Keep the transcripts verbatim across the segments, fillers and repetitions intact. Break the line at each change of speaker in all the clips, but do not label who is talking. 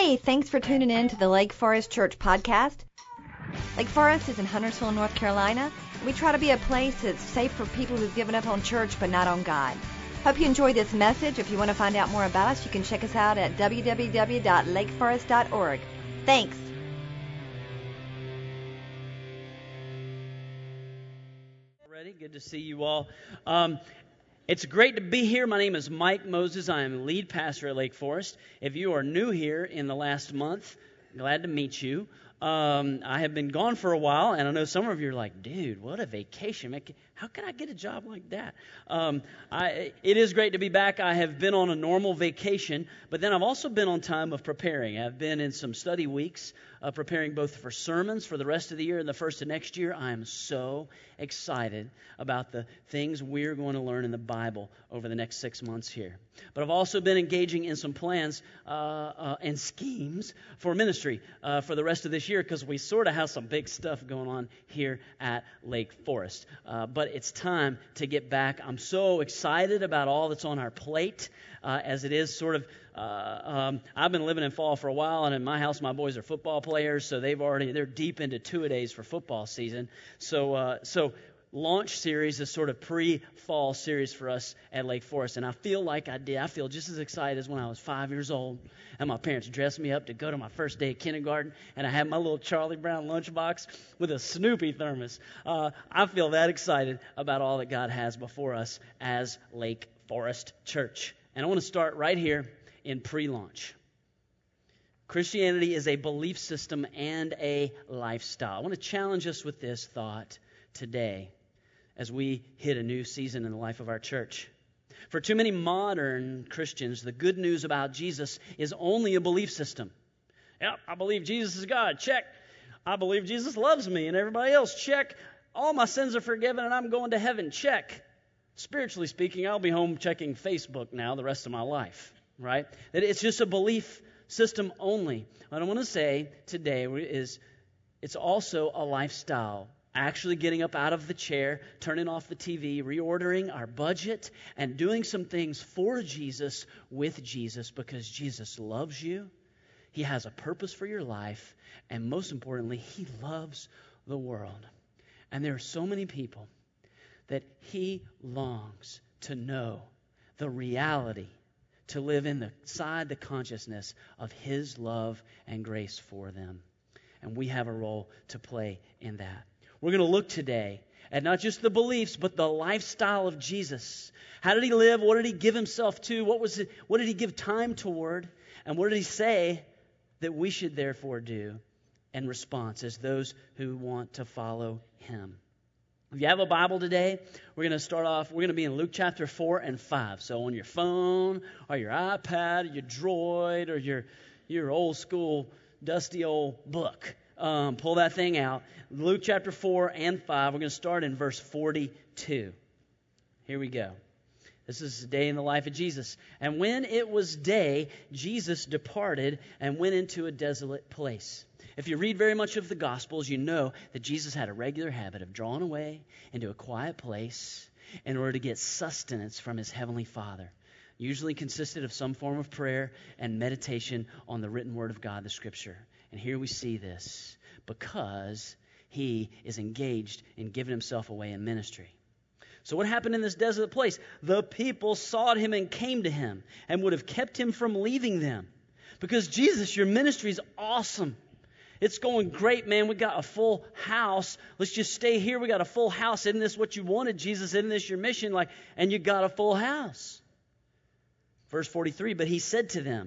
Hey, thanks for tuning in to the Lake Forest Church podcast. Lake Forest is in Huntersville, North Carolina. We try to be a place that's safe for people who've given up on church but not on God. Hope you enjoy this message. If you want to find out more about us, you can check us out at w w w dot lake forest dot org. Thanks.
Ready? Good to see you all. Um, It's great to be here. My name is Mike Moses. I am lead pastor at Lake Forest. If you are new here in the last month, glad to meet you. Um, I have been gone for a while, and I know some of you are like, dude, what a vacation. How can I get a job like that? Um, I, it is great to be back. I have been on a normal vacation, but then I've also been on time of preparing. I've been in some study weeks, uh, preparing both for sermons for the rest of the year and the first of next year. I am so excited about the things we're going to learn in the Bible over the next six months here. But I've also been engaging in some plans uh, uh, and schemes for ministry uh, for the rest of this year, because we sort of have some big stuff going on here at Lake Forest. Uh, but it's time to get back. I'm so excited about all that's on our plate uh, as it is sort of Uh, um, I've been living in fall for a while, and in my house, my boys are football players, so they've already they're deep into two-a-days for football season. So, uh, so launch series is sort of pre-fall series for us at Lake Forest, and I feel like I did. I feel just as excited as when I was five years old, and my parents dressed me up to go to my first day of kindergarten, and I had my little Charlie Brown lunchbox with a Snoopy thermos. Uh, I feel that excited about all that God has before us as Lake Forest Church, and I want to start right here in pre-launch. Christianity is a belief system and a lifestyle. I want to challenge us with this thought today as we hit a new season in the life of our church. For too many modern Christians, the good news about Jesus is only a belief system. Yep, I believe Jesus is God. Check. I believe Jesus loves me and everybody else. Check. All my sins are forgiven and I'm going to heaven. Check. Spiritually speaking, I'll be home checking Facebook now the rest of my life. Right? That it's just a belief system only. What I want to say today is it's also a lifestyle. Actually getting up out of the chair, turning off the T V, reordering our budget, and doing some things for Jesus, with Jesus, because Jesus loves you. He has a purpose for your life, and most importantly, He loves the world. And there are so many people that He longs to know the reality, to live inside the consciousness of His love and grace for them. And we have a role to play in that. We're going to look today at not just the beliefs, but the lifestyle of Jesus. How did He live? What did He give Himself to? What was it? What did He give time toward? And what did He say that we should therefore do in response as those who want to follow Him? If you have a Bible today, we're going to start off, we're going to be in Luke chapter four and five. So on your phone or your iPad, or your Droid, or your, your old school, dusty old book, um, pull that thing out. Luke chapter four and five, we're going to start in verse forty-two. Here we go. This is a day in the life of Jesus. And when it was day, Jesus departed and went into a desolate place. If you read very much of the Gospels, you know that Jesus had a regular habit of drawing away into a quiet place in order to get sustenance from His Heavenly Father. Usually consisted of some form of prayer and meditation on the written Word of God, the Scripture. And here we see this because He is engaged in giving Himself away in ministry. So what happened in this desolate place? The people sought Him and came to Him and would have kept Him from leaving them. Because Jesus, your ministry is awesome. It's going great, man. We got a full house. Let's just stay here. We got a full house. Isn't this what you wanted, Jesus? Isn't this your mission? Like, and you got a full house. Verse forty-three, but He said to them,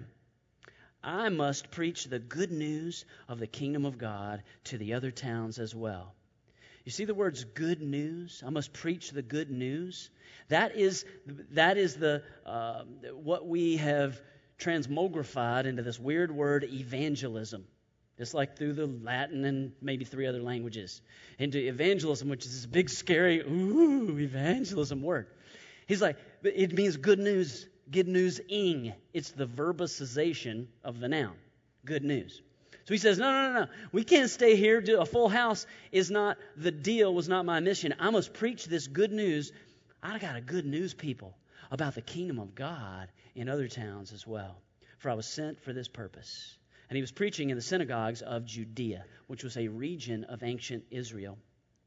I must preach the good news of the kingdom of God to the other towns as well. You see the words good news? I must preach the good news. That is, that is the uh, what we have transmogrified into this weird word evangelism. Just like through the Latin and maybe three other languages. Into evangelism, which is this big, scary, ooh, evangelism word. He's like, it means good news, good news-ing. It's the verbicization of the noun, good news. So he says, no, no, no, no. We can't stay here. A full house is not the deal, was not my mission. I must preach this good news. I got a good news, people, about the kingdom of God in other towns as well. For I was sent for this purpose. And he was preaching in the synagogues of Judea, which was a region of ancient Israel.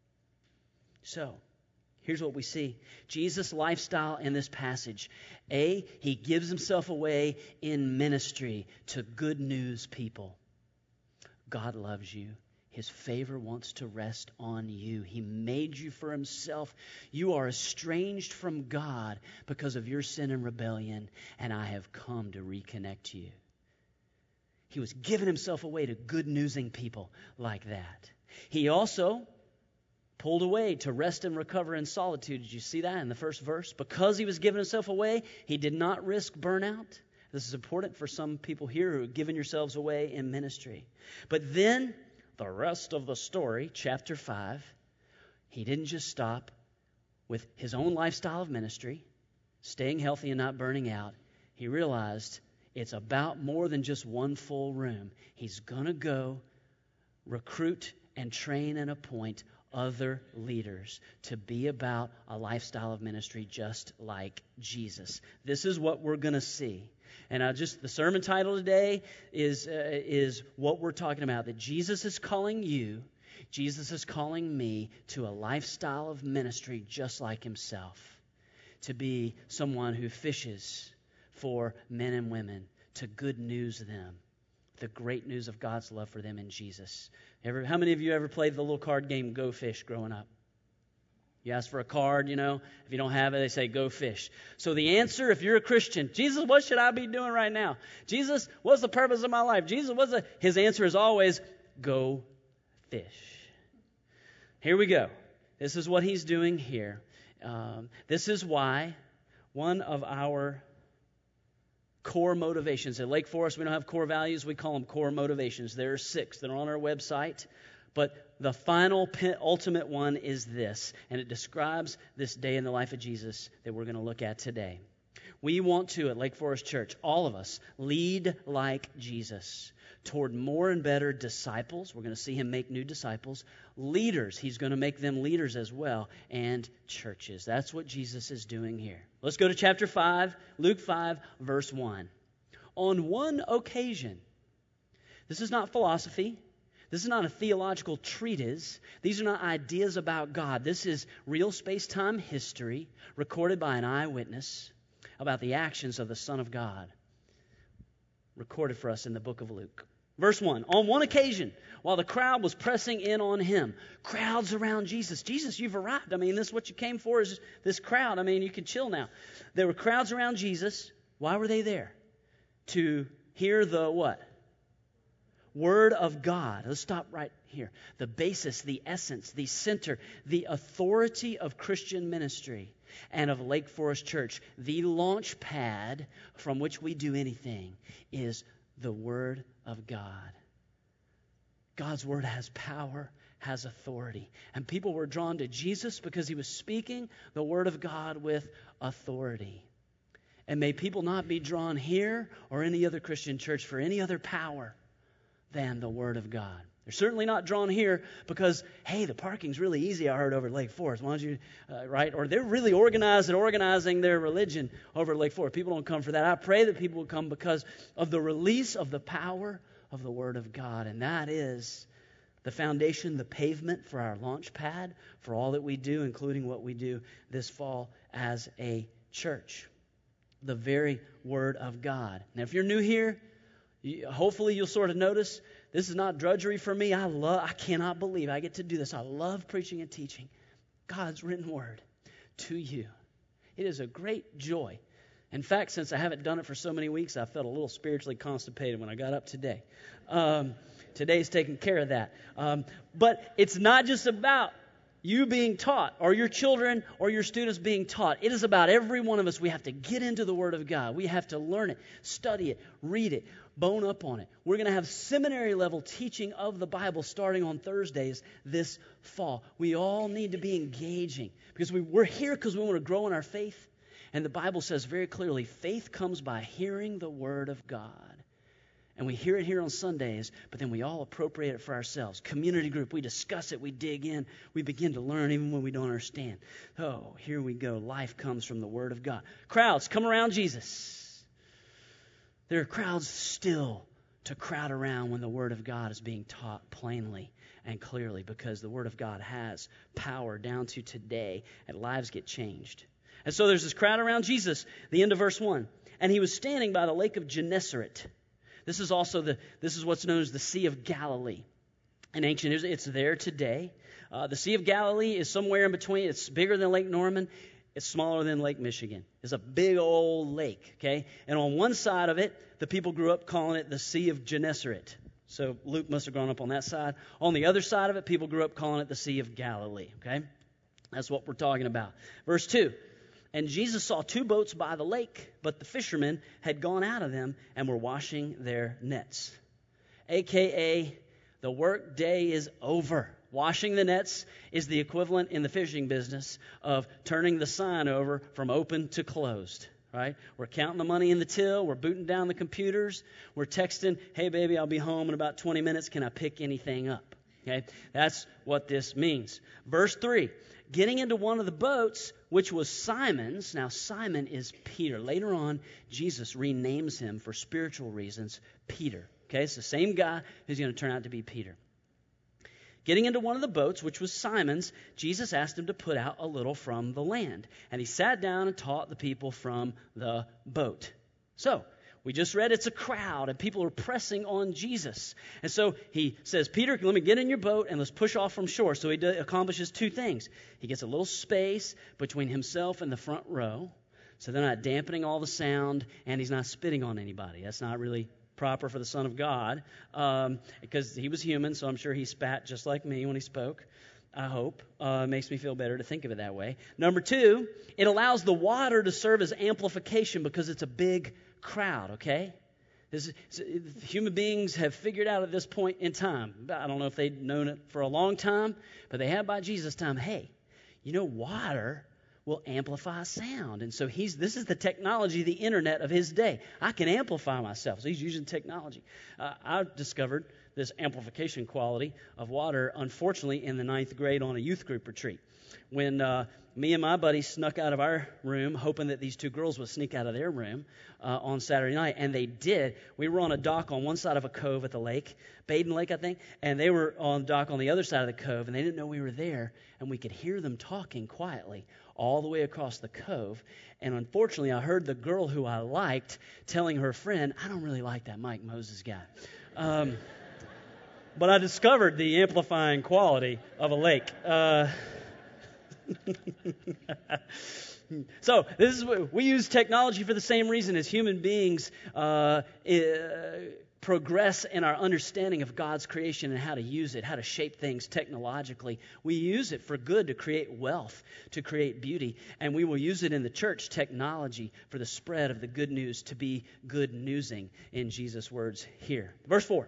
So, here's what we see. Jesus' lifestyle in this passage. A, he gives himself away in ministry to good news people. God loves you. His favor wants to rest on you. He made you for himself. You are estranged from God because of your sin and rebellion, and I have come to reconnect you. He was giving himself away to good newsing people like that. He also pulled away to rest and recover in solitude. Did you see that in the first verse? Because he was giving himself away, he did not risk burnout. This is important for some people here who have given yourselves away in ministry. But then, the rest of the story, chapter five, he didn't just stop with his own lifestyle of ministry, staying healthy and not burning out. He realized it's about more than just one full room. He's going to go recruit and train and appoint other leaders to be about a lifestyle of ministry just like Jesus. This is what we're going to see. And I just the sermon title today is uh, is what we're talking about, that Jesus is calling you, Jesus is calling me to a lifestyle of ministry just like himself, to be someone who fishes for men and women, to good news them the great news of God's love for them in Jesus. Ever, how many of you ever played the little card game Go Fish growing up? You ask for a card, you know. If you don't have it, they say, go fish. So the answer, if you're a Christian, Jesus, what should I be doing right now? Jesus, what's the purpose of my life? Jesus, what's the... His answer is always, go fish. Here we go. This is what he's doing here. Um, this is why one of our core motivations. At Lake Forest, we don't have core values. We call them core motivations. There are six that are on our website. But the final, ultimate one is this, and it describes this day in the life of Jesus that we're going to look at today. We want to, at Lake Forest Church, all of us, lead like Jesus toward more and better disciples. We're going to see him make new disciples. Leaders, he's going to make them leaders as well, and churches. That's what Jesus is doing here. Let's go to chapter five, Luke five, verse one. On one occasion, this is not philosophy. This is not a theological treatise. These are not ideas about God. This is real space-time history recorded by an eyewitness about the actions of the Son of God, recorded for us in the book of Luke. Verse one, on one occasion, while the crowd was pressing in on him, crowds around Jesus. Jesus, you've arrived. I mean, this is what you came for, is this crowd. I mean, you can chill now. There were crowds around Jesus. Why were they there? To hear the what? Word of God. Let's stop right here. The basis, the essence, the center, the authority of Christian ministry and of Lake Forest Church, the launch pad from which we do anything, is the Word of God. God's Word has power, has authority. And people were drawn to Jesus because he was speaking the Word of God with authority. And may people not be drawn here or any other Christian church for any other power than the Word of God. They're certainly not drawn here because, hey, the parking's really easy, I heard, over at Lake Forest. Why don't you, uh, right? Or they're really organized and organizing their religion over at Lake Forest. People don't come for that. I pray that people will come because of the release of the power of the Word of God. And that is the foundation, the pavement for our launch pad, for all that we do, including what we do this fall as a church. The very Word of God. Now, if you're new here, hopefully you'll sort of notice this is not drudgery for me. I love, I cannot believe I get to do this. I love preaching and teaching God's written word to you. It is a great joy. In fact, since I haven't done it for so many weeks, I felt a little spiritually constipated when I got up today. Um, today's taking care of that. Um, but it's not just about you being taught, or your children or your students being taught. It is about every one of us. We have to get into the Word of God. We have to learn it, study it, read it, bone up on it. We're going to have seminary level teaching of the Bible starting on Thursdays this fall. We all need to be engaging because we, we're here because we want to grow in our faith. And the Bible says very clearly, faith comes by hearing the Word of God. And we hear it here on Sundays, but then we all appropriate it for ourselves. Community group, we discuss it, we dig in, we begin to learn even when we don't understand. Oh, here we go. Life comes from the Word of God. Crowds come around Jesus. There are crowds still to crowd around when the Word of God is being taught plainly and clearly, because the Word of God has power down to today, and lives get changed. And so there's this crowd around Jesus, the end of verse one. And he was standing by the lake of Gennesaret. This is also the, this is what's known as the Sea of Galilee. In ancient Israel, it's there today. Uh, the Sea of Galilee is somewhere in between. It's bigger than Lake Norman. It's smaller than Lake Michigan. It's a big old lake, okay? And on one side of it, the people grew up calling it the Sea of Gennesaret. So Luke must have grown up on that side. On the other side of it, people grew up calling it the Sea of Galilee, okay? That's what we're talking about. Verse two, and Jesus saw two boats by the lake, but the fishermen had gone out of them and were washing their nets. A K A, the work day is over. Washing the nets is the equivalent in the fishing business of turning the sign over from open to closed, right? We're counting the money in the till. We're booting down the computers. We're texting, hey, baby, I'll be home in about twenty minutes. Can I pick anything up? Okay, that's what this means. Verse three, getting into one of the boats, which was Simon's. Now, Simon is Peter. Later on, Jesus renames him for spiritual reasons, Peter. Okay, it's the same guy who's going to turn out to be Peter. Getting into one of the boats, which was Simon's, Jesus asked him to put out a little from the land. And he sat down and taught the people from the boat. So, we just read it's a crowd and people are pressing on Jesus. And so he says, Peter, let me get in your boat and let's push off from shore. So he do, accomplishes two things. He gets a little space between himself and the front row, so they're not dampening all the sound, and he's not spitting on anybody. That's not really proper for the Son of God, um, because he was human, so I'm sure he spat just like me when he spoke. I hope. Uh, it makes me feel better to think of it that way. Number two, it allows the water to serve as amplification because it's a big crowd, okay? This is, human beings have figured out at this point in time, I don't know if they'd known it for a long time, but they have by Jesus' time, hey, you know, water will amplify sound. And so he's this is the technology, the internet of his day. I can amplify myself. So he's using technology. Uh, I discovered this amplification quality of water, unfortunately, in the ninth grade on a youth group retreat. When uh, me and my buddy snuck out of our room, hoping that these two girls would sneak out of their room uh, on Saturday night, and they did. We were on a dock on one side of a cove at the lake, Baden Lake, I think, and they were on the dock on the other side of the cove, and they didn't know we were there, and we could hear them talking quietly all the way across the cove. And unfortunately, I heard the girl who I liked telling her friend, I don't really like that Mike Moses guy. Um, but I discovered the amplifying quality of a lake. Uh, so this is we use technology for the same reason as human beings uh, uh, progress in our understanding of God's creation and how to use it, how to shape things technologically. We use it for good, to create wealth, to create beauty, and we will use it in the church, technology, for the spread of the good news, to be good newsing, in Jesus' words here. Verse four,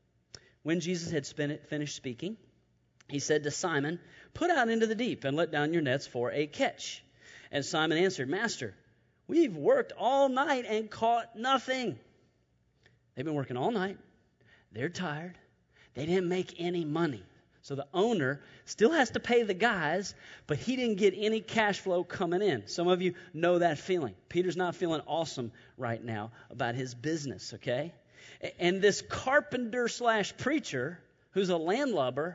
when Jesus had finished speaking, he said to Simon, put out into the deep and let down your nets for a catch. And Simon answered, Master, we've worked all night and caught nothing. They've been working all night. They're tired. They didn't make any money. So the owner still has to pay the guys, but he didn't get any cash flow coming in. Some of you know that feeling. Peter's not feeling awesome right now about his business, okay? And this carpenter slash preacher, who's a landlubber,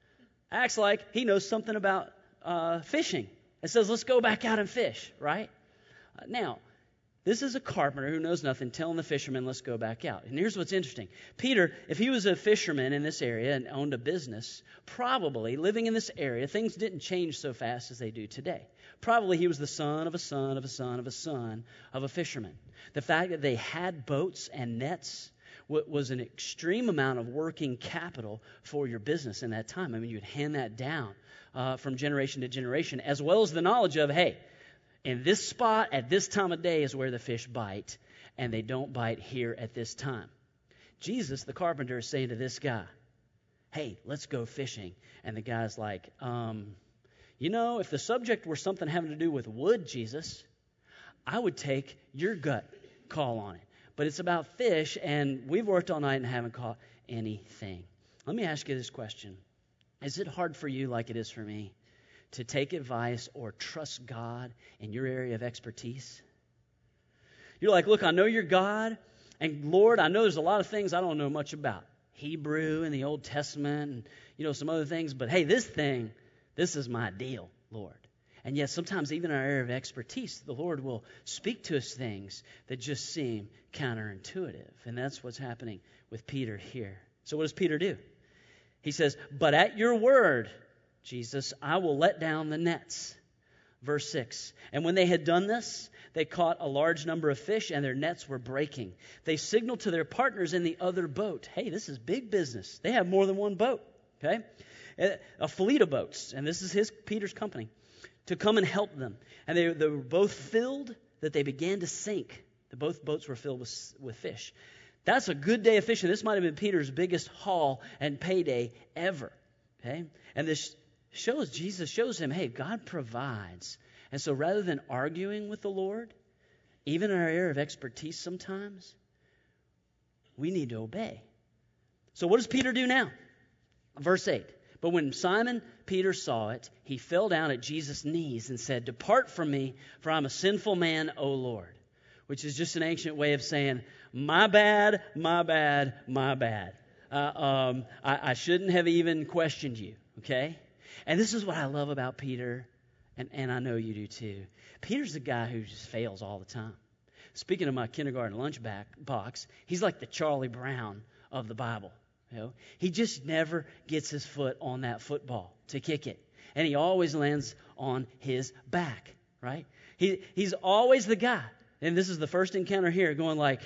acts like he knows something about uh, fishing and says, let's go back out and fish, right? Uh, now, this is a carpenter who knows nothing telling the fishermen, let's go back out. And here's what's interesting. Peter, if he was a fisherman in this area and owned a business, probably living in this area, things didn't change so fast as they do today. Probably he was the son of a son of a son of a son of a fisherman. The fact that they had boats and nets was an extreme amount of working capital for your business in that time. I mean, you'd hand that down uh, from generation to generation, as well as the knowledge of, hey, in this spot at this time of day is where the fish bite, and they don't bite here at this time. Jesus, the carpenter, is saying to this guy, hey, let's go fishing. And the guy's like, um, you know, if the subject were something having to do with wood, Jesus, I would take your gut call on it. But it's about fish, and we've worked all night and haven't caught anything. Let me ask you this question. Is it hard for you, like it is for me, to take advice or trust God in your area of expertise? You're like, look, I know you're God, And Lord, I know there's a lot of things I don't know much about. Hebrew and the Old Testament and, you know, some other things. But hey, this thing, this is my deal, Lord. And yet sometimes even in our area of expertise, the Lord will speak to us things that just seem counterintuitive. And that's what's happening with Peter here. So what does Peter do? He says, but at your word, Jesus, I will let down the nets. Verse six, and when they had done this, they caught a large number of fish, and their nets were breaking. They signaled to their partners in the other boat. Hey, this is big business. They have more than one boat, okay? A fleet of boats, and this is his Peter's company, to come and help them. And they, they were both filled that they began to sink. The both boats were filled with, with fish. That's a good day of fishing. This might have been Peter's biggest haul and payday ever, okay? And this shows, Jesus shows him, hey, God provides. And so rather than arguing with the Lord, even in our area of expertise sometimes, we need to obey. So what does Peter do now? Verse eight. But when Simon Peter saw it, he fell down at Jesus' knees and said, depart from me, for I'm a sinful man, O Lord. Which is just an ancient way of saying, my bad, my bad, my bad. Uh, um, I, I shouldn't have even questioned you, okay? And this is what I love about Peter, and, and I know you do too. Peter's the guy who just fails all the time. Speaking of my kindergarten lunch back box, he's like the Charlie Brown of the Bible. You know? He just never gets his foot on that football to kick it. And he always lands on his back, right? He He's always the guy. And this is the first encounter here going like,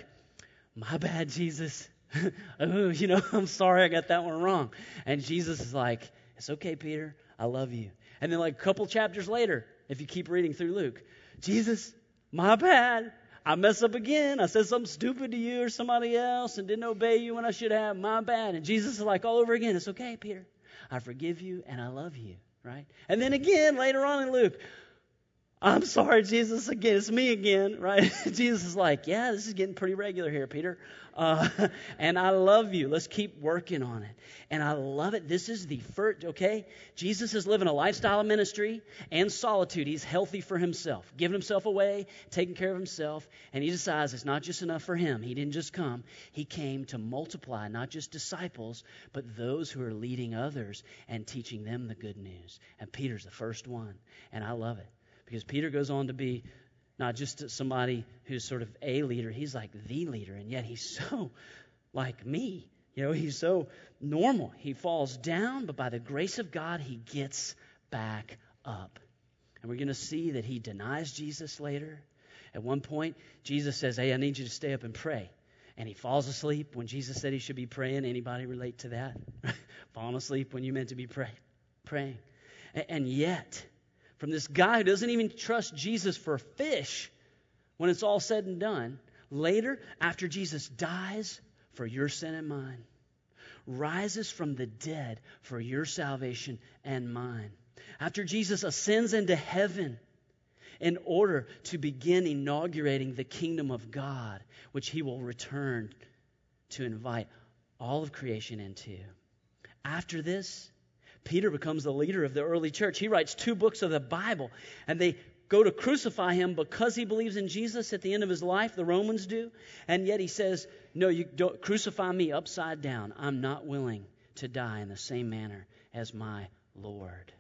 my bad, Jesus. oh, you know, I'm sorry I got that one wrong. And Jesus is like, it's okay, Peter. I love you. And then like a couple chapters later, if you keep reading through Luke, Jesus, my bad. I mess up again. I said something stupid to you or somebody else and didn't obey you when I should have. My bad. And Jesus is like all over again. It's okay, Peter. I forgive you and I love you, right? And then again, later on in Luke, I'm sorry, Jesus, again. It's me again, right? Jesus is like, yeah, this is getting pretty regular here, Peter. Uh, and I love you. Let's keep working on it. And I love it. This is the first, okay? Jesus is living a lifestyle of ministry and solitude. He's healthy for himself, giving himself away, taking care of himself. And he decides it's not just enough for him. He didn't just come. He came to multiply not just disciples, but those who are leading others and teaching them the good news. And Peter's the first one. And I love it. Because Peter goes on to be not just somebody who's sort of a leader, he's like the leader, and yet he's so like me. You know, he's so normal. He falls down, but by the grace of God, he gets back up. And we're going to see that he denies Jesus later. At one point, Jesus says, hey, I need you to stay up and pray. And he falls asleep when Jesus said he should be praying. Anybody relate to that? Falling asleep when you meant to be pray, praying. And yet, from this guy who doesn't even trust Jesus for fish when it's all said and done, later, after Jesus dies for your sin and mine, rises from the dead for your salvation and mine, after Jesus ascends into heaven in order to begin inaugurating the kingdom of God, which he will return to invite all of creation into. After this, Peter becomes the leader of the early church. He writes two books of the Bible, and they go to crucify him because he believes in Jesus at the end of his life. The Romans do. And yet he says, no, you don't crucify me upside down. I'm not willing to die in the same manner as my Lord.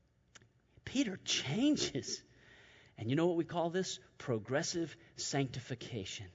Peter changes. And you know what we call this? Progressive sanctification.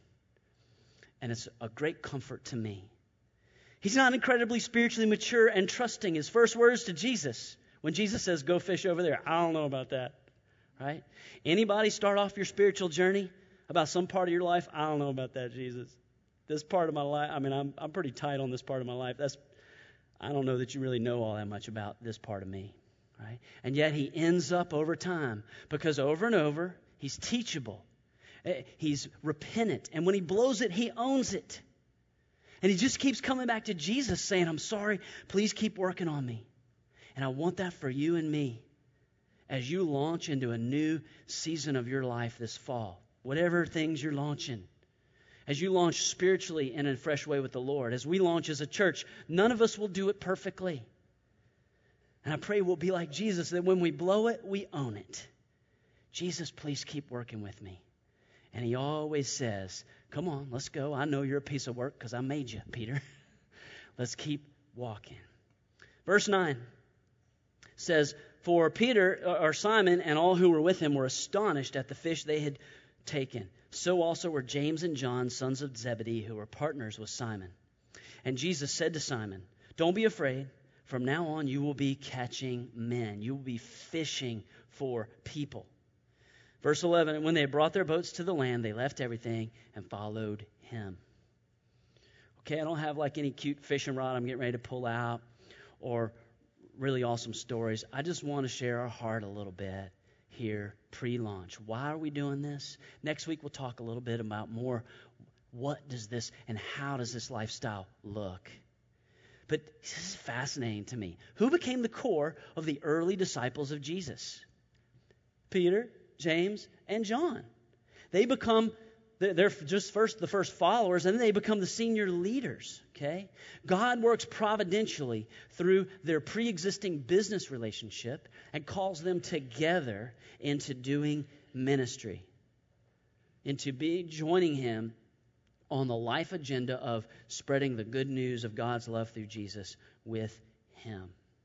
And it's a great comfort to me. He's not incredibly spiritually mature and trusting. His first words to Jesus, when Jesus says, go fish over there, I don't know about that, right? Anybody start off your spiritual journey about some part of your life? I don't know about that, Jesus. This part of my life, I mean, I'm I'm pretty tight on this part of my life. That's, I don't know that you really know all that much about this part of me, right? And yet he ends up over time because over and over, he's teachable. He's repentant. And when he blows it, he owns it. And he just keeps coming back to Jesus saying, I'm sorry, please keep working on me. And I want that for you and me as you launch into a new season of your life this fall. Whatever things you're launching. As you launch spiritually in a fresh way with the Lord. As we launch as a church, none of us will do it perfectly. And I pray we'll be like Jesus, that when we blow it, we own it. Jesus, please keep working with me. And he always says, Come on, let's go. I know you're a piece of work because I made you, Peter. Let's keep walking. Verse nine says, for Peter, or Simon, and all who were with him were astonished at the fish they had taken. So also were James and John, sons of Zebedee, who were partners with Simon. And Jesus said to Simon, don't be afraid. From now on, you will be catching men. You will be fishing for people. Verse eleven, and when they had brought their boats to the land, they left everything and followed him. Okay, I don't have like any cute fishing rod I'm getting ready to pull out or really awesome stories. I just want to share our heart a little bit here pre-launch. Why are we doing this? Next week we'll talk a little bit about more. What does this and how does this lifestyle look? But this is fascinating to me. Who became the core of the early disciples of Jesus? Peter, James, and John. They become, they're just first the first followers, and then they become the senior leaders, okay? God works providentially through their pre-existing business relationship and calls them together into doing ministry, into be joining him on the life agenda of spreading the good news of God's love through Jesus with him.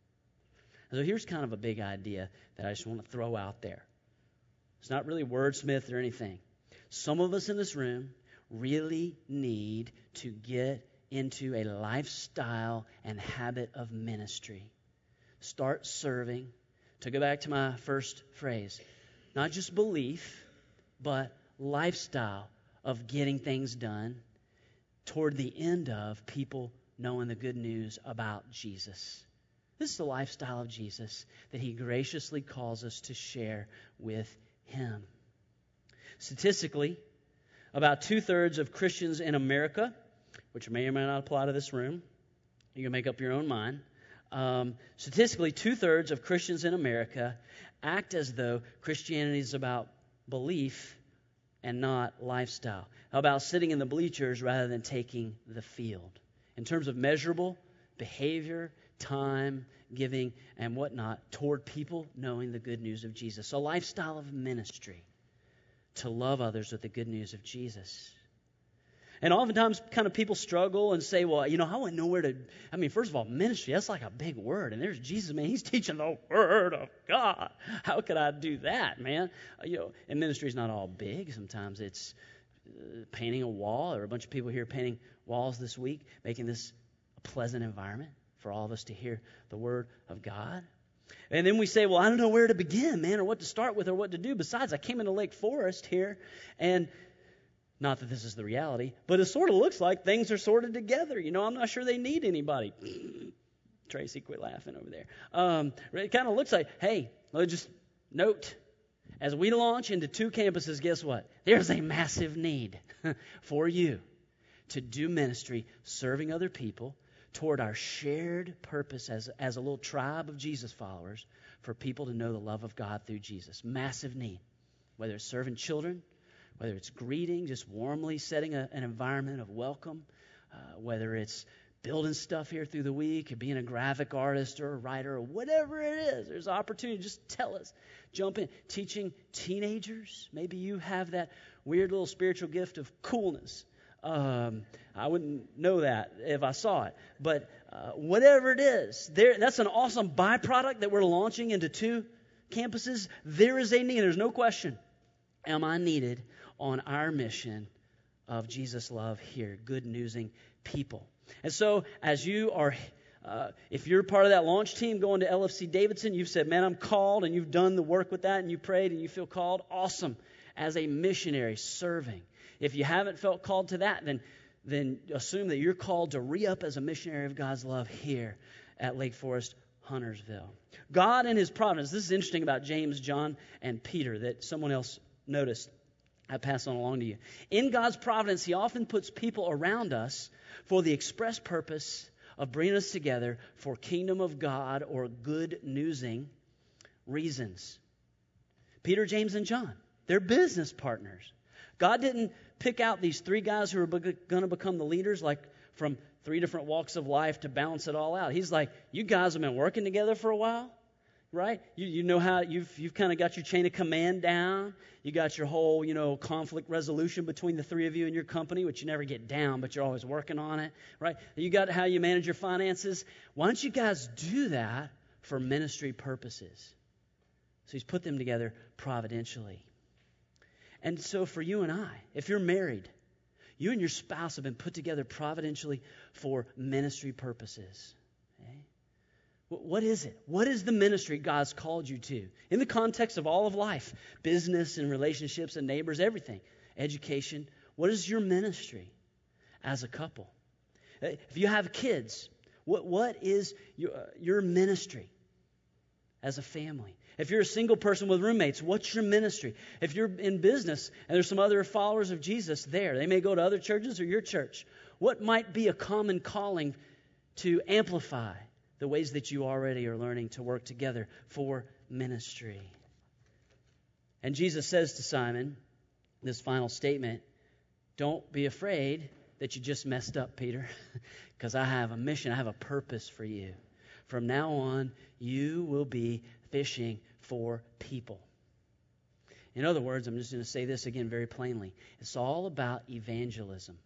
So here's kind of a big idea that I just want to throw out there. It's not really wordsmith or anything. Some of us in this room really need to get into a lifestyle and habit of ministry. Start serving. To go back to my first phrase, not just belief, but lifestyle of getting things done toward the end of people knowing the good news about Jesus. This is the lifestyle of Jesus that he graciously calls us to share with him. Statistically, about two-thirds of Christians in America, which may or may not apply to this room, you can make up your own mind. Um, statistically, two-thirds of Christians in America act as though Christianity is about belief and not lifestyle. How about sitting in the bleachers rather than taking the field? In terms of measurable behavior, time, giving, and whatnot toward people knowing the good news of Jesus. A lifestyle of ministry to love others with the good news of Jesus. And oftentimes kind of people struggle and say, well, you know, I wouldn't know where to, I mean, first of all, ministry, that's like a big word. And there's Jesus, man, he's teaching the word of God. How could I do that, man? You know, and ministry is not all big. Sometimes it's uh, painting a wall. There are a bunch of people here painting walls this week, making this a pleasant environment for all of us to hear the word of God. And then we say, well, I don't know where to begin, man, or what to start with or what to do. Besides, I came into Lake Forest here, and not that this is the reality, but it sort of looks like things are sorted together. You know, I'm not sure they need anybody. Tracy, quit laughing over there. Um, it kind of looks like, hey, let's just note, as we launch into two campuses, guess what? There's a massive need for you to do ministry, serving other people toward our shared purpose as, as a little tribe of Jesus followers for people to know the love of God through Jesus. Massive need, whether it's serving children, whether it's greeting, just warmly setting a, an environment of welcome, uh, whether it's building stuff here through the week, or being a graphic artist or a writer or whatever it is. There's opportunity. Just tell us. Jump in. Teaching teenagers. Maybe you have that weird little spiritual gift of coolness. Um, I wouldn't know that if I saw it. But uh, whatever it is, there, that's an awesome byproduct that we're launching into two campuses. There is a need. There's no question. Am I needed on our mission of Jesus' love here, good newsing people? And so as you are, uh, if you're part of that launch team going to L F C Davidson, you've said, man, I'm called, and you've done the work with that, and you prayed, and you feel called, awesome, as a missionary serving. If you haven't felt called to that, then, then assume that you're called to re-up as a missionary of God's love here at Lake Forest, Huntersville. God in his providence, this is interesting about James, John, and Peter that someone else noticed. I pass on along to you. In God's providence, he often puts people around us for the express purpose of bringing us together for kingdom of God or good newsing reasons. Peter, James, and John, they're business partners. God didn't pick out these three guys who are be- going to become the leaders, like from three different walks of life to balance it all out. He's like, you guys have been working together for a while. right? You you know how you've you've kind of got your chain of command down. You got your whole, you know, conflict resolution between the three of you in your company, which you never get down, but you're always working on it, right? You got how you manage your finances. Why don't you guys do that for ministry purposes? So he's put them together providentially. And so for you and I, if you're married, you and your spouse have been put together providentially for ministry purposes. Okay? What is it? What is the ministry God's called you to? In the context of all of life, business and relationships and neighbors, everything, education, what is your ministry as a couple? If you have kids, what, what is your, your ministry as a family? If you're a single person with roommates, what's your ministry? If you're in business and there's some other followers of Jesus there, they may go to other churches or your church, what might be a common calling to amplify the ways that you already are learning to work together for ministry? And Jesus says to Simon, this final statement, don't be afraid that you just messed up, Peter, because I have a mission, I have a purpose for you. From now on, you will be fishing for people. In other words, I'm just going to say this again very plainly. It's all about evangelism.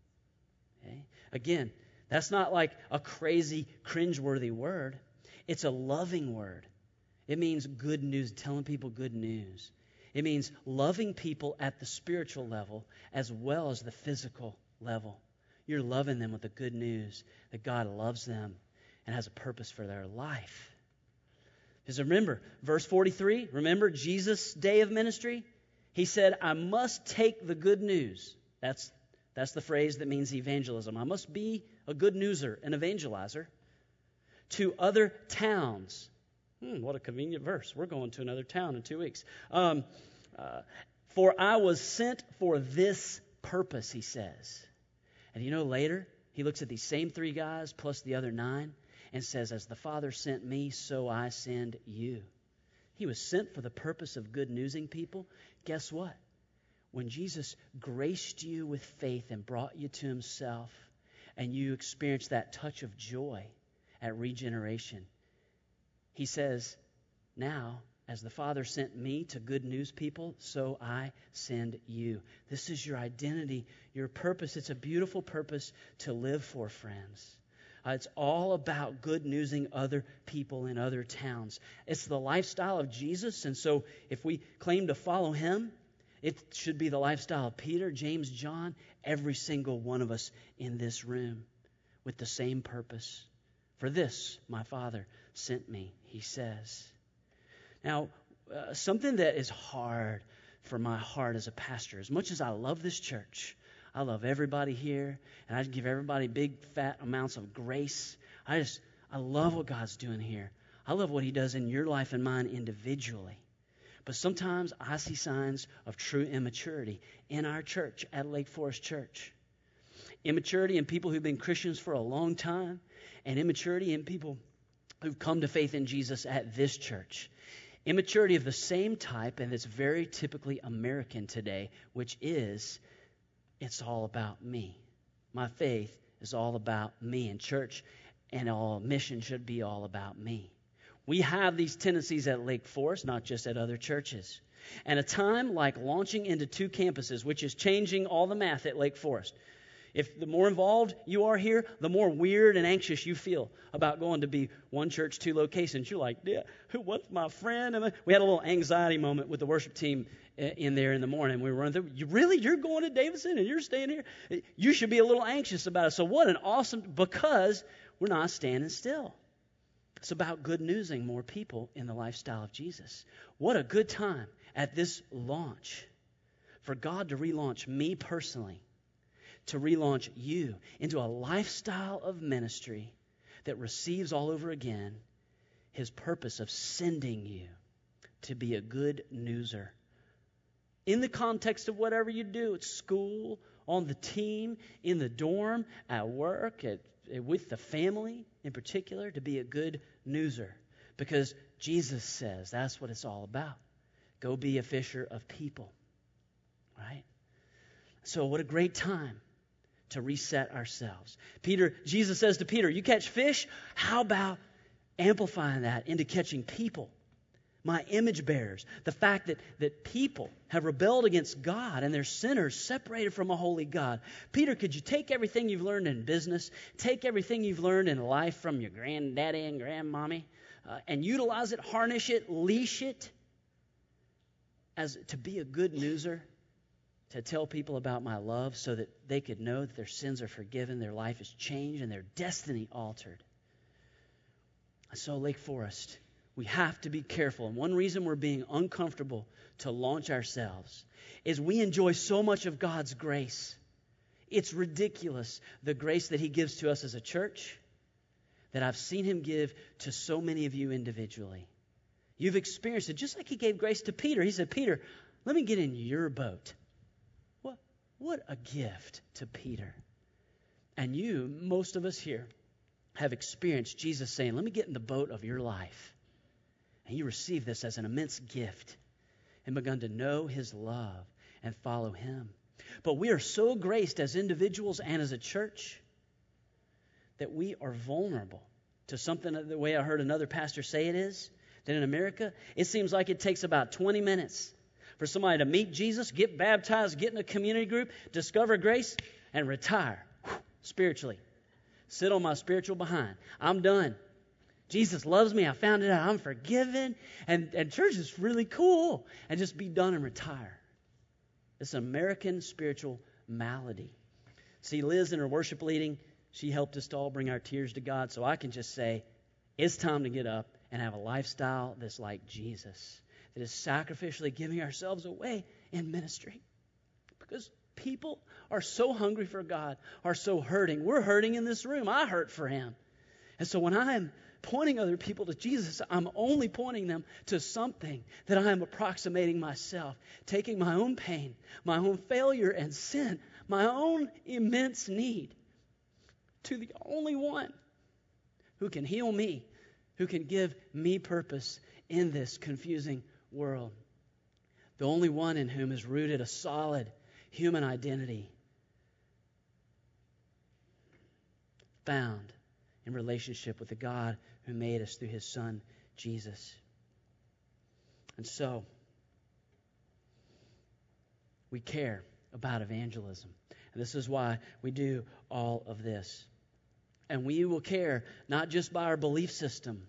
Okay? Again, that's not like a crazy, cringeworthy word. It's a loving word. It means good news, telling people good news. It means loving people at the spiritual level as well as the physical level. You're loving them with the good news that God loves them and has a purpose for their life. Because remember, verse forty-three, remember Jesus' day of ministry? He said, I must take the good news. That's, that's the phrase that means evangelism. I must be a good newser, an evangelizer, to other towns. Hmm, what a convenient verse. We're going to another town in two weeks. Um, uh, for I was sent for this purpose, he says. And you know, later, he looks at these same three guys plus the other nine and says, as the Father sent me, so I send you. He was sent for the purpose of good newsing people. Guess what? When Jesus graced you with faith and brought you to himself, and you experienced that touch of joy at regeneration, he says, now, as the Father sent me to good news people, so I send you. This is your identity, your purpose. It's a beautiful purpose to live for, friends. Uh, it's all about good newsing other people in other towns. It's the lifestyle of Jesus, and so if we claim to follow him, it should be the lifestyle of Peter, James, John, every single one of us in this room with the same purpose. For this, my Father sent me, he says. Now, uh, something that is hard for my heart as a pastor, as much as I love this church, I love everybody here, and I give everybody big, fat amounts of grace. I just, I love what God's doing here. I love what he does in your life and mine individually. But sometimes I see signs of true immaturity in our church, at Lake Forest Church. Immaturity in people who've been Christians for a long time, and immaturity in people who've come to faith in Jesus at this church. Immaturity of the same type, and it's very typically American today, which is, it's all about me. My faith is all about me. And church and all mission should be all about me. We have these tendencies at Lake Forest, not just at other churches. And a time like launching into two campuses, which is changing all the math at Lake Forest. If the more involved you are here, the more weird and anxious you feel about going to be one church, two locations. You're like, yeah, who? What's my friend? And we had a little anxiety moment with the worship team in there in the morning. We were running through. You really? You're going to Davidson and you're staying here? You should be a little anxious about it. So what an awesome, because we're not standing still. It's about good newsing more people in the lifestyle of Jesus. What a good time at this launch for God to relaunch me personally, to relaunch you into a lifestyle of ministry that receives all over again his purpose of sending you to be a good newser. In the context of whatever you do, at school, on the team, in the dorm, at work, at, with the family in particular, to be a good newser. Because Jesus says that's what it's all about. Go be a fisher of people. Right? So what a great time to reset ourselves. Peter, Jesus says to Peter, you catch fish? How about amplifying that into catching people, my image bearers. The fact that, that people have rebelled against God and they're sinners separated from a holy God. Peter, could you take everything you've learned in business, take everything you've learned in life from your granddaddy and grandmommy, uh, and utilize it, harness it, leash it as to be a good newser, to tell people about my love so that they could know that their sins are forgiven, their life is changed, and their destiny altered. So, Lake Forest, we have to be careful. And one reason we're being uncomfortable to launch ourselves is we enjoy so much of God's grace. It's ridiculous, the grace that He gives to us as a church, that I've seen Him give to so many of you individually. You've experienced it just like He gave grace to Peter. He said, Peter, let me get in your boat. What, what a gift to Peter. And you, most of us here, have experienced Jesus saying, let me get in the boat of your life. And you receive this as an immense gift and begun to know His love and follow Him. But we are so graced as individuals and as a church that we are vulnerable to something, the way I heard another pastor say it is, that in America, it seems like it takes about twenty minutes for somebody to meet Jesus, get baptized, get in a community group, discover grace, and retire spiritually. Sit on my spiritual behind. I'm done. Jesus loves me. I found it out. I'm forgiven. And, and church is really cool. And just be done and retire. It's an American spiritual malady. See, Liz in her worship leading, she helped us to all bring our tears to God. So I can just say, it's time to get up and have a lifestyle that's like Jesus, that is sacrificially giving ourselves away in ministry. Because people are so hungry for God, are so hurting. We're hurting in this room. I hurt for Him. And so when I am pointing other people to Jesus, I'm only pointing them to something that I am approximating myself, taking my own pain, my own failure and sin, my own immense need to the only one who can heal me, who can give me purpose in this confusing world. The only one in whom is rooted a solid human identity found in relationship with the God who made us through His Son, Jesus. And so, we care about evangelism. And this is why we do all of this. And we will care not just by our belief system,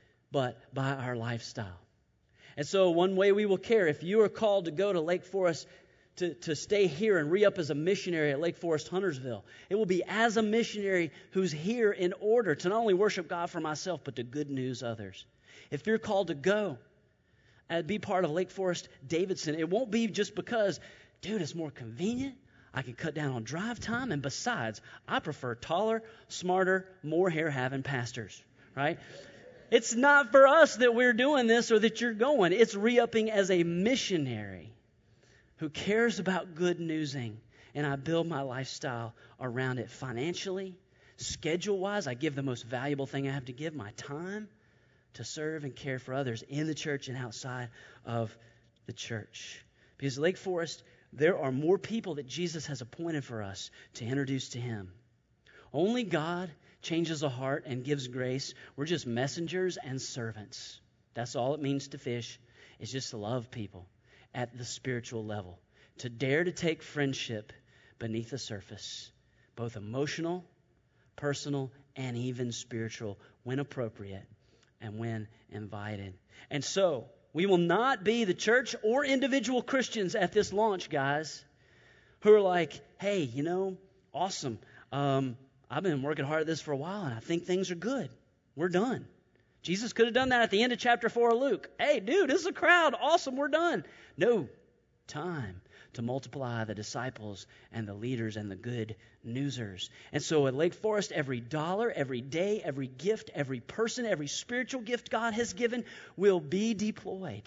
but by our lifestyle. And so one way we will care, if you are called to go to Lake Forest, to, to stay here and re-up as a missionary at Lake Forest Huntersville, it will be as a missionary who's here in order to not only worship God for myself, but to good news others. If you're called to go and be part of Lake Forest Davidson, it won't be just because, dude, it's more convenient. I can cut down on drive time. And besides, I prefer taller, smarter, more hair-having pastors, right? It's not for us that we're doing this or that you're going. It's re-upping as a missionary who cares about good newsing. And I build my lifestyle around it financially, schedule-wise. I give the most valuable thing I have to give, my time, to serve and care for others in the church and outside of the church. Because Lake Forest, there are more people that Jesus has appointed for us to introduce to Him. Only God changes a heart and gives grace. We're just messengers and servants. That's all it means to fish, is just to love people at the spiritual level. To dare to take friendship beneath the surface, both emotional, personal, and even spiritual, when appropriate and when invited. And so, we will not be the church or individual Christians at this launch, guys, who are like, hey, you know, awesome. Um, I've been working hard at this for a while, and I think things are good. We're done. Jesus could have done that at the end of chapter four of Luke. Hey, dude, this is a crowd. Awesome, we're done. No, time to multiply the disciples and the leaders and the good newsers. And so at Lake Forest, every dollar, every day, every gift, every person, every spiritual gift God has given will be deployed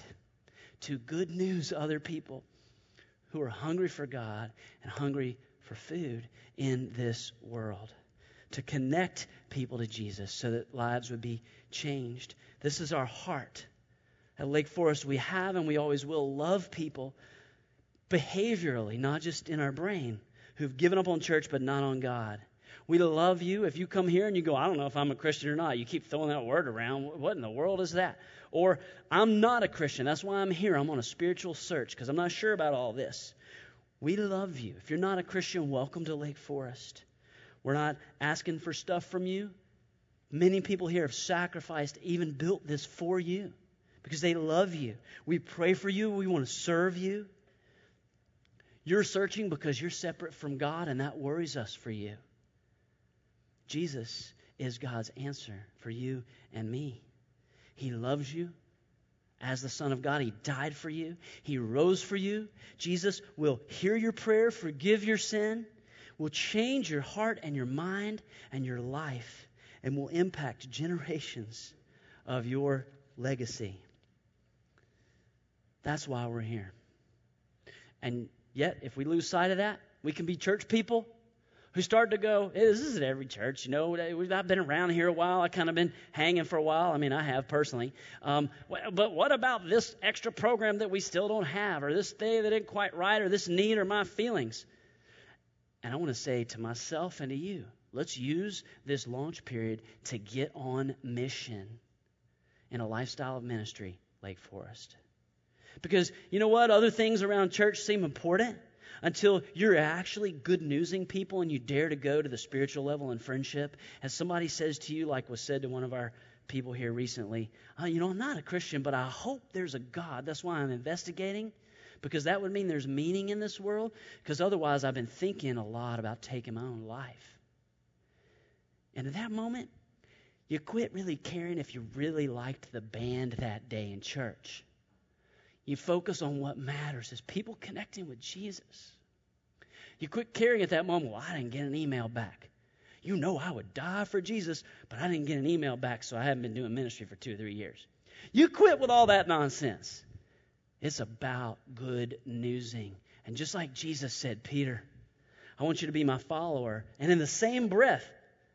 to good news other people who are hungry for God and hungry for food in this world. To connect people to Jesus so that lives would be changed. This is our heart. At Lake Forest, we have and we always will love people behaviorally, not just in our brain, who've given up on church but not on God. We love you. If you come here and you go, I don't know if I'm a Christian or not, you keep throwing that word around. What in the world is that? Or, I'm not a Christian. That's why I'm here. I'm on a spiritual search because I'm not sure about all this. We love you. If you're not a Christian, welcome to Lake Forest. We're not asking for stuff from you. Many people here have sacrificed, even built this for you because they love you. We pray for you. We want to serve you. You're searching because you're separate from God, and that worries us for you. Jesus is God's answer for you and me. He loves you as the Son of God. He died for you. He rose for you. Jesus will hear your prayer, forgive your sin, will change your heart and your mind and your life, and will impact generations of your legacy. That's why we're here. And yet, if we lose sight of that, we can be church people who start to go, hey, this isn't every church, you know. I've been around here a while. I've kind of been hanging for a while. I mean, I have personally. Um, but what about this extra program that we still don't have, or this day that ain't quite right, or this need, or my feelings? And I want to say to myself and to you, let's use this launch period to get on mission in a lifestyle of ministry, Lake Forest. Because you know what? Other things around church seem important until you're actually good newsing people and you dare to go to the spiritual level in friendship. As somebody says to you, like was said to one of our people here recently, oh, you know, I'm not a Christian, but I hope there's a God. That's why I'm investigating, because that would mean there's meaning in this world, because otherwise I've been thinking a lot about taking my own life. And at that moment, you quit really caring if you really liked the band that day in church. You focus on what matters is people connecting with Jesus. You quit caring at that moment, well, I didn't get an email back. You know I would die for Jesus, but I didn't get an email back, so I haven't been doing ministry for two or three years. You quit with all that nonsense. It's about good newsing. And just like Jesus said, Peter, I want you to be my follower. And in the same breath,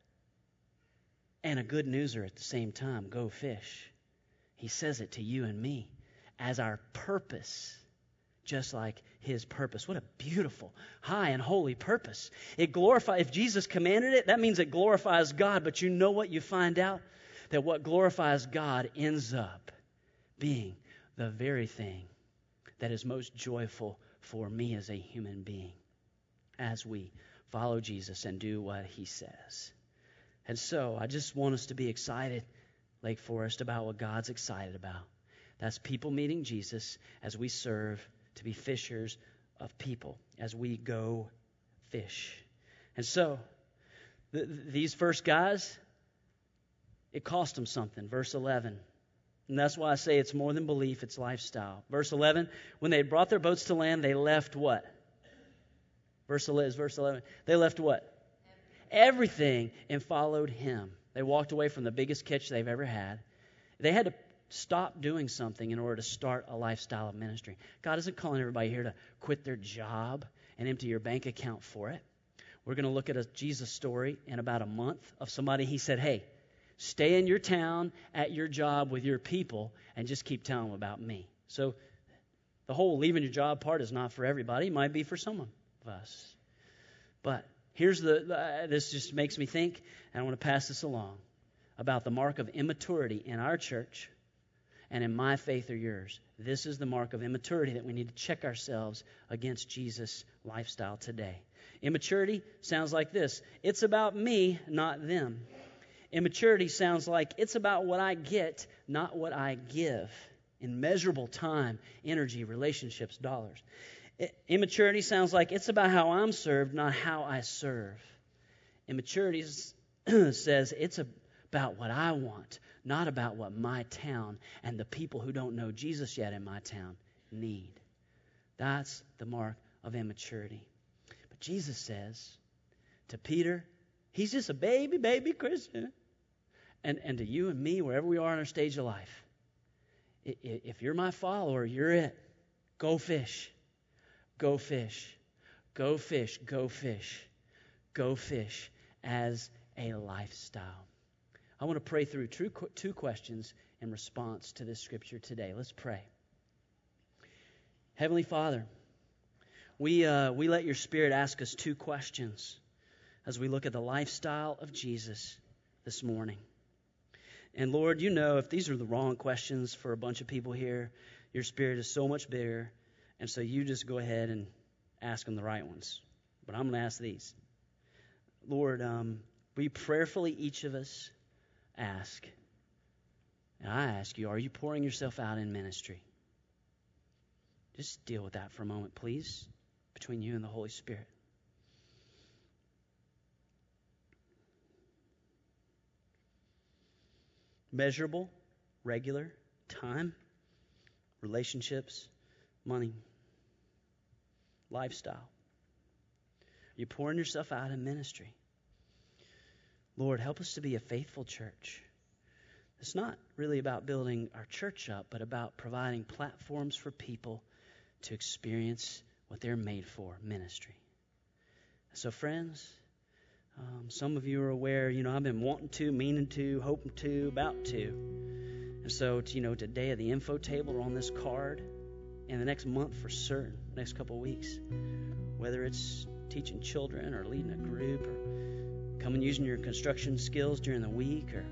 and a good newser at the same time, go fish. He says it to you and me as our purpose, just like his purpose. What a beautiful, high and holy purpose. It glorifies, if Jesus commanded it, that means it glorifies God. But you know what you find out? That what glorifies God ends up being the very thing that is most joyful for me as a human being as we follow Jesus and do what he says. And so I just want us to be excited, Lake Forest, about what God's excited about. That's people meeting Jesus as we serve to be fishers of people, as we go fish. And so, th- these first guys, it cost them something. Verse eleven. And that's why I say it's more than belief, it's lifestyle. Verse eleven, when they had brought their boats to land, they left what? Verse eleven, verse eleven. They left what? Everything, and followed him. They walked away from the biggest catch they've ever had. They had to stop doing something in order to start a lifestyle of ministry. God isn't calling everybody here to quit their job and empty your bank account for it. We're going to look at a Jesus story in about a month of somebody, he said, hey, stay in your town, at your job, with your people, and just keep telling them about me. So the whole leaving your job part is not for everybody. It might be for some of us. But here's the, uh, this just makes me think, and I want to pass this along, about the mark of immaturity in our church and in my faith or yours. This is the mark of immaturity that we need to check ourselves against Jesus' lifestyle today. Immaturity sounds like this. It's about me, not them. Immaturity sounds like it's about what I get, not what I give. In measurable time, energy, relationships, dollars. Immaturity sounds like it's about how I'm served, not how I serve. Immaturity says it's about what I want, not about what my town and the people who don't know Jesus yet in my town need. That's the mark of immaturity. But Jesus says to Peter, he's just a baby, baby Christian. And, and to you and me, wherever we are in our stage of life, if you're my follower, you're it. Go fish. Go fish. Go fish. Go fish. Go fish as a lifestyle. I want to pray through two, two questions in response to this scripture today. Let's pray. Heavenly Father, we uh, we let your Spirit ask us two questions as we look at the lifestyle of Jesus this morning. And Lord, you know if these are the wrong questions for a bunch of people here, your Spirit is so much bigger, and so you just go ahead and ask them the right ones. But I'm going to ask these. Lord, um, we prayerfully, each of us, ask. And I ask you, are you pouring yourself out in ministry? Just deal with that for a moment, please, between you and the Holy Spirit. Measurable, regular, time, relationships, money, lifestyle. You're pouring yourself out in ministry. Lord, help us to be a faithful church. It's not really about building our church up, but about providing platforms for people to experience what they're made for, ministry. So, friends, um, some of you are aware, you know, I've been wanting to, meaning to, hoping to, about to. And so, you know, today at the info table or on this card, in the next month for certain, next couple of weeks, whether it's teaching children or leading a group or coming using your construction skills during the week, or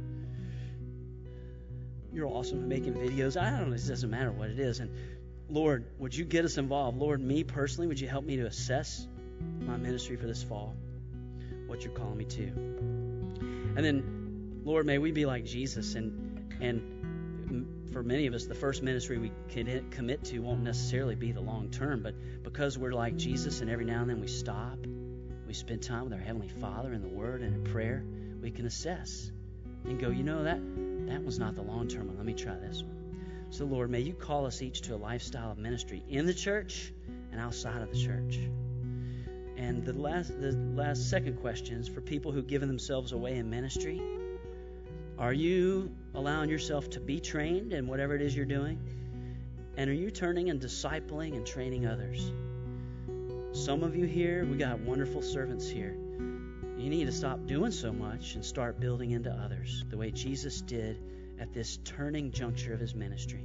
you're awesome at making videos. I don't know, it doesn't matter what it is. And Lord, would you get us involved? Lord, me personally, would you help me to assess my ministry for this fall, what you're calling me to? And then, Lord, may we be like Jesus, and and for many of us, the first ministry we can commit to won't necessarily be the long term, but because we're like Jesus and every now and then we stop, we spend time with our Heavenly Father in the Word and in prayer, we can assess and go, you know, that that one's not the long term one. Let me try this one. So, Lord, may you call us each to a lifestyle of ministry in the church and outside of the church. And the last, the last second question is for people who've given themselves away in ministry. Are you allowing yourself to be trained in whatever it is you're doing? And are you turning and discipling and training others? Some of you here, we got wonderful servants here. You need to stop doing so much and start building into others the way Jesus did at this turning juncture of his ministry.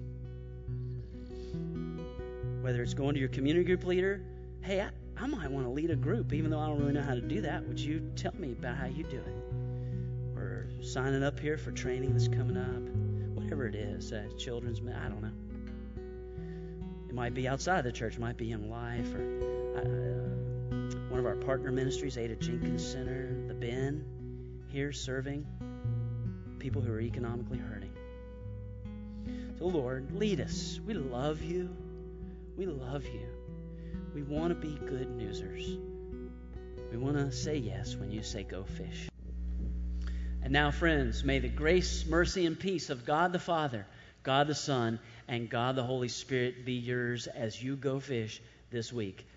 Whether it's going to your community group leader, hey, I, I might want to lead a group, even though I don't really know how to do that. Would you tell me about how you do it? Or signing up here for training that's coming up, whatever it is, uh, children's, I don't know. It might be outside of the church, it might be Young Life, or uh, one of our partner ministries, Ada Jenkins Center, the Ben, here serving people who are economically hurting. So, Lord, lead us. We love you. We love you. We want to be good newsers. We want to say yes when you say go fish. And now, friends, may the grace, mercy, and peace of God the Father, God the Son, and God the Holy Spirit be yours as you go fish this week.